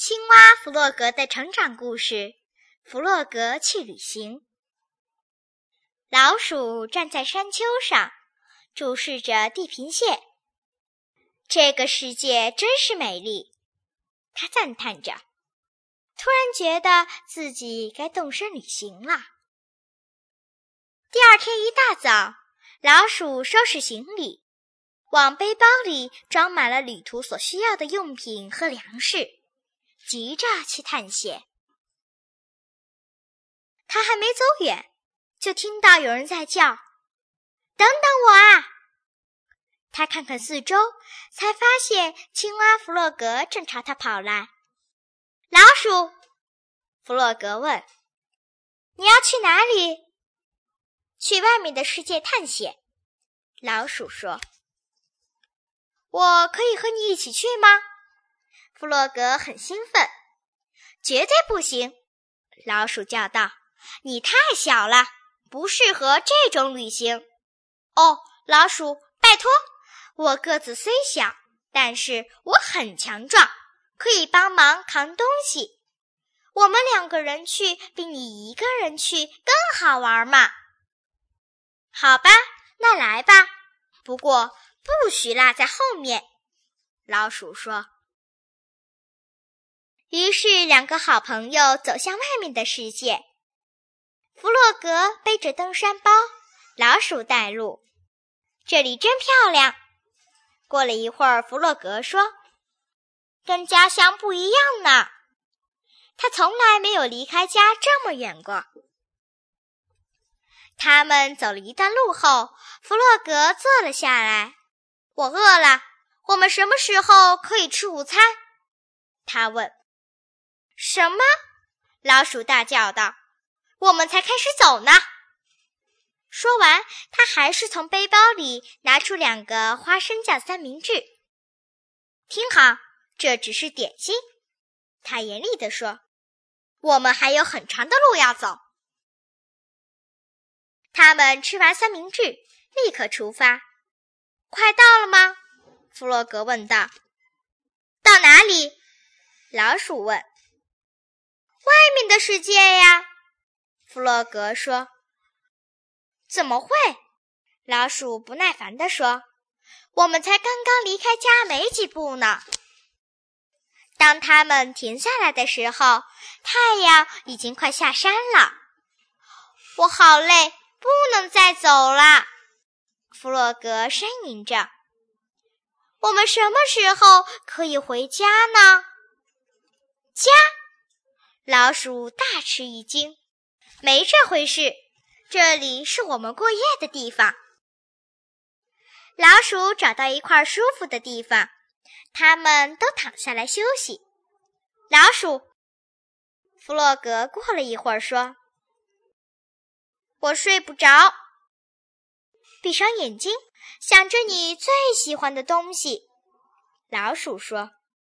青蛙弗洛格的成长故事：弗洛格去旅行。老鼠站在山丘上，注视着地平线。这个世界真是美丽，它赞叹着，突然觉得自己该动身旅行了。第二天一大早，老鼠收拾行李，往背包里装满了旅途所需要的用品和粮食，急着去探险。他还没走远，就听到有人在叫：“等等我啊！”他看看四周，才发现青蛙弗洛格正朝他跑来。“老鼠！”弗洛格问，“你要去哪里？”“去外面的世界探险。”老鼠说。“我可以和你一起去吗？”弗洛格很兴奋。“绝对不行！”老鼠叫道，“你太小了，不适合这种旅行。”“哦，老鼠，拜托，我个子虽小，但是我很强壮，可以帮忙扛东西。我们2个人去比你1个人去更好玩嘛。”“好吧，那来吧，不过不许落在后面。”老鼠说。于是2个好朋友走向外面的世界。弗洛格背着登山包，老鼠带路。这里真漂亮。过了一会儿，弗洛格说：“跟家乡不一样呢。”他从来没有离开家这么远过。他们走了一段路后，弗洛格坐了下来。“我饿了，我们什么时候可以吃午餐？”他问。“什么？”老鼠大叫道，“我们才开始走呢。”说完，他还是从背包里拿出2个花生酱三明治。“听好，这只是点心。”他严厉地说，“我们还有很长的路要走。”他们吃完三明治，立刻出发。“快到了吗？”弗洛格问道。“到哪里？”老鼠问。“外面的世界呀。”弗洛格说。“怎么会？”老鼠不耐烦地说，“我们才刚刚离开家没几步呢。”当他们停下来的时候，太阳已经快下山了。“我好累，不能再走了。”弗洛格呻吟着。“我们什么时候可以回家呢？”“家？”老鼠大吃一惊，“没这回事，这里是我们过夜的地方。”老鼠找到一块舒服的地方，他们都躺下来休息。“老鼠！”弗洛格过了一会儿说，“我睡不着。”“闭上眼睛，想着你最喜欢的东西。”老鼠说。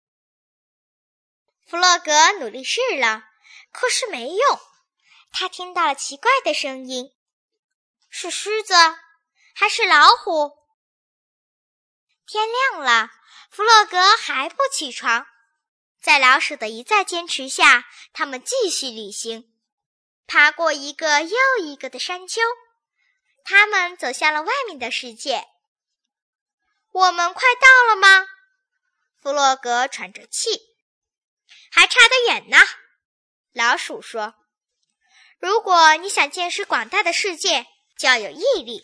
弗洛格努力试了，可是没用。他听到了奇怪的声音，是狮子还是老虎？天亮了，弗洛格还不起床。在老鼠的一再坚持下，他们继续旅行，爬过一个又一个的山丘。他们走向了外面的世界。“我们快到了吗？”弗洛格喘着气。“还差得远呢。”老鼠说，“如果你想见识广大的世界，就要有毅力。”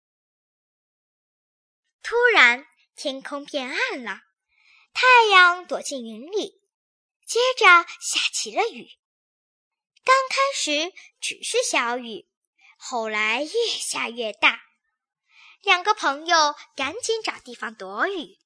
突然，天空变暗了，太阳躲进云里，接着下起了雨。刚开始只是小雨，后来越下越大。2个朋友赶紧找地方躲雨。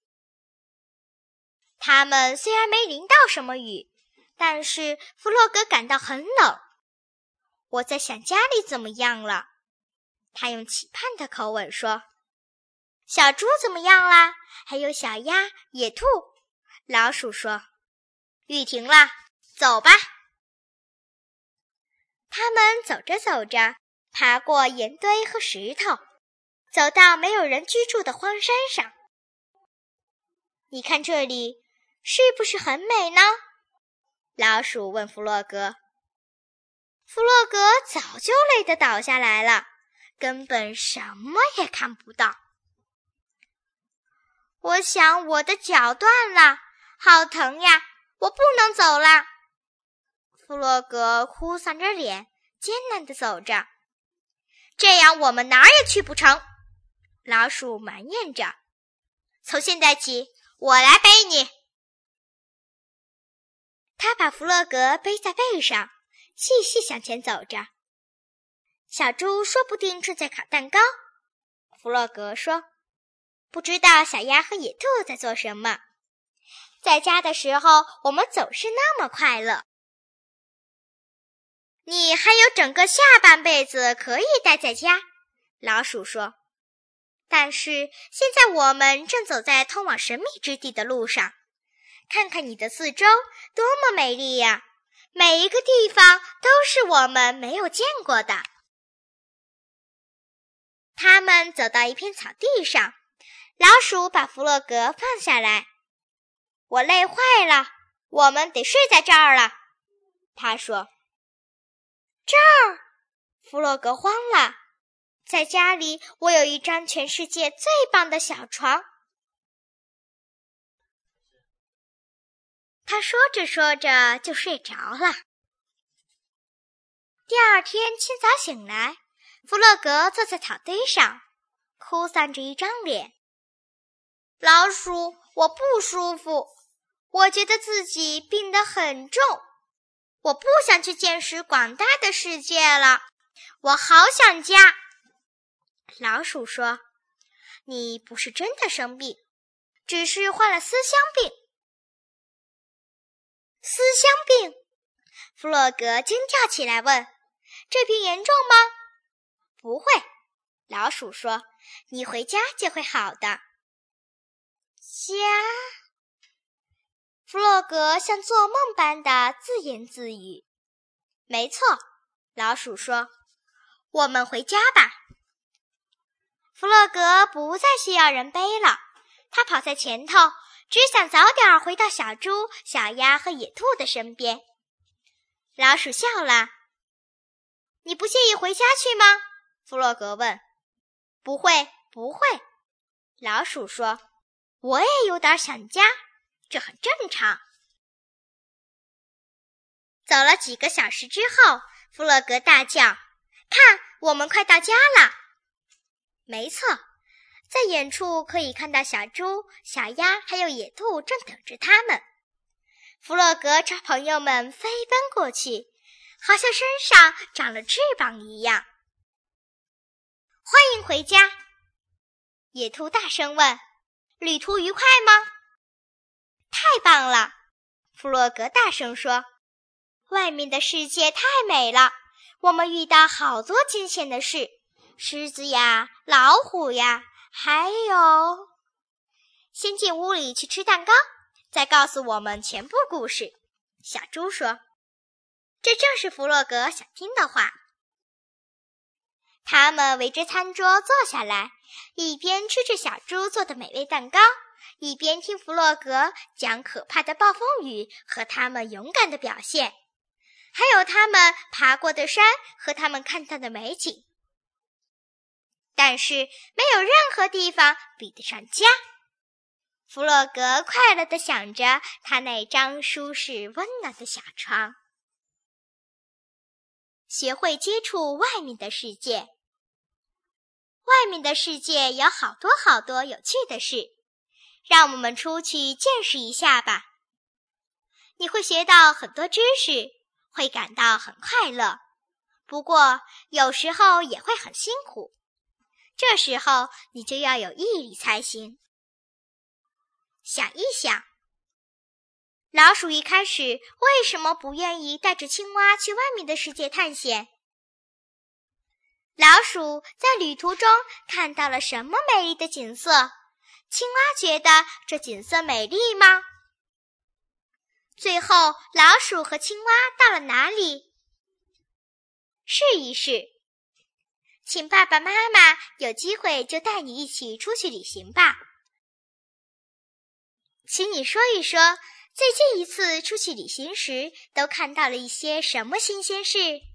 他们虽然没淋到什么雨，但是弗洛格感到很冷。“我在想家里怎么样了？”他用期盼的口吻说。“小猪怎么样啦？还有小鸭、野兔？”老鼠说。“雨停了，走吧。”他们走着走着，爬过岩堆和石头，走到没有人居住的荒山上。“你看这里，是不是很美呢？” 老鼠问弗洛格。弗洛格早就累得倒下来了，根本什么也看不到。我想我的脚断了，好疼呀，我不能走了。弗洛格哭丧着脸，艰难地走着。这样我们哪儿也去不成，老鼠埋怨着。从现在起，我来背你。他把弗洛格背在背上，继续向前走着。小猪说不定正在烤蛋糕，弗洛格说。不知道小鸭和野兔在做什么。在家的时候，我们总是那么快乐。你还有整个下半辈子可以待在家，老鼠说。但是现在我们正走在通往神秘之地的路上，看看你的四周，多么美丽呀！每一个地方都是我们没有见过的。他们走到一片草地上，老鼠把弗洛格放下来。我累坏了，我们得睡在这儿了，他说。这儿？弗洛格慌了。在家里，我有一张全世界最棒的小床。他说着说着就睡着了。第二天清早醒来，弗洛格坐在草堆上，哭丧着一张脸。老鼠，我不舒服，我觉得自己病得很重，我不想去见识广大的世界了，我好想家。老鼠说，你不是真的生病，只是患了思乡病。思乡病？弗洛格惊叫起来问，这病严重吗？不会，老鼠说，你回家就会好的。家？弗洛格像做梦般的自言自语。没错，老鼠说，我们回家吧。弗洛格不再需要人背了，他跑在前头，只想早点回到小猪、小鸭和野兔的身边。老鼠笑了。你不介意回家去吗？弗洛格问。不会，不会，老鼠说，我也有点想家，这很正常。走了几个小时之后，弗洛格大叫，看，我们快到家了。没错，在远处可以看到小猪、小鸭还有野兔正等着他们。弗洛格朝朋友们飞奔过去，好像身上长了翅膀一样。欢迎回家！野兔大声问，旅途愉快吗？太棒了！弗洛格大声说，外面的世界太美了，我们遇到好多惊险的事，狮子呀，老虎呀，还有……先进屋里去吃蛋糕，再告诉我们全部故事。小猪说，这正是弗洛格想听的话。他们围着餐桌坐下来，一边吃着小猪做的美味蛋糕，一边听弗洛格讲可怕的暴风雨和他们勇敢的表现，还有他们爬过的山和他们看到的美景。但是没有任何地方比得上家。弗洛格快乐地想着他那张舒适温暖的小床。学会接触外面的世界。外面的世界有好多好多有趣的事，让我们出去见识一下吧。你会学到很多知识，会感到很快乐，不过有时候也会很辛苦，这时候你就要有毅力才行。想一想，老鼠一开始为什么不愿意带着青蛙去外面的世界探险？老鼠在旅途中看到了什么美丽的景色？青蛙觉得这景色美丽吗？最后，老鼠和青蛙到了哪里？试一试，请爸爸妈妈有机会就带你一起出去旅行吧。请你说一说， 最近一次出去旅行时，都看到了一些什么新鲜事？